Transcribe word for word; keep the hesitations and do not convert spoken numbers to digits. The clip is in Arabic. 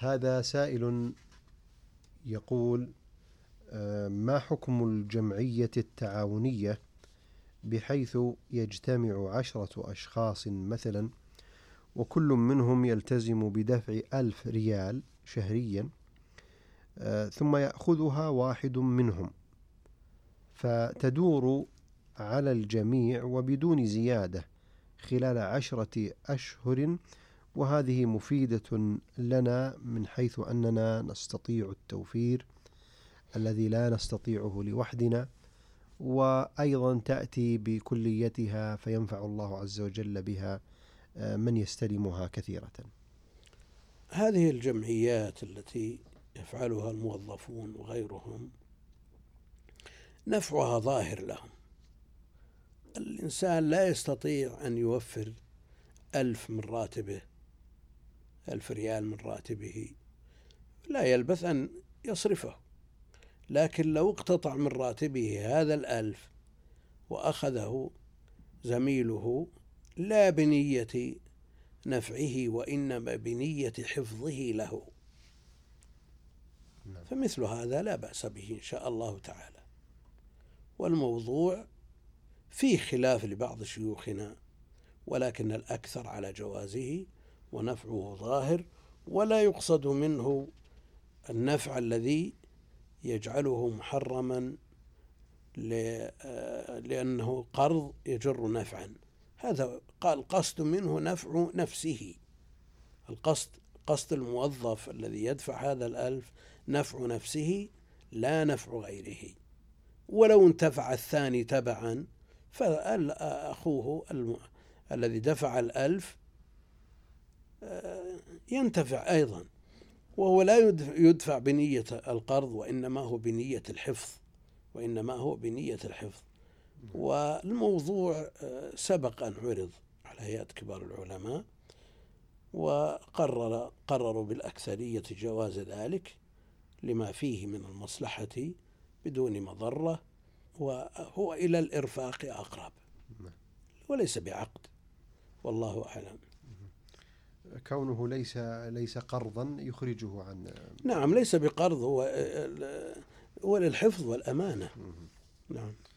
هذا سائل يقول: ما حكم الجمعية التعاونية بحيث يجتمع عشرة أشخاص مثلا، وكل منهم يلتزم بدفع ألف ريال شهريا، ثم يأخذها واحد منهم فتدور على الجميع وبدون زيادة خلال عشرة أشهر، وهذه مفيدة لنا من حيث أننا نستطيع التوفير الذي لا نستطيعه لوحدنا، وأيضا تأتي بكليتها فينفع الله عز وجل بها من يستلمها كثيرة. هذه الجمعيات التي يفعلها الموظفون وغيرهم نفعها ظاهر لهم. الإنسان لا يستطيع أن يوفر ألف من راتبه، ألف ريال من راتبه، لا يلبث أن يصرفه، لكن لو اقتطع من راتبه هذا الألف وأخذه زميله لا بنية نفعه وإنما بنية حفظه له، فمثل هذا لا بأس به إن شاء الله تعالى. والموضوع فيه خلاف لبعض شيوخنا، ولكن الأكثر على جوازه ونفعه ظاهر، ولا يقصد منه النفع الذي يجعله محرما لأنه قرض يجر نفعا. هذا قال قصد منه نفع نفسه، القصد قصد الموظف الذي يدفع هذا الألف نفع نفسه لا نفع غيره. ولو انتفع الثاني تبعا فأخوه الم... الذي دفع الألف ينتفع أيضا، وهو لا يدفع بنية القرض وإنما هو بنية الحفظ وإنما هو بنية الحفظ. والموضوع سبق أن عرض على هيئة كبار العلماء وقرر قرروا بالأكثرية جواز ذلك لما فيه من المصلحة بدون مضرة، وهو إلى الإرفاق أقرب وليس بعقد، والله أعلم. كونه ليس ليس قرضا يخرجه عن نعم، ليس بقرض، هو هو للحفظ والأمانة. نعم.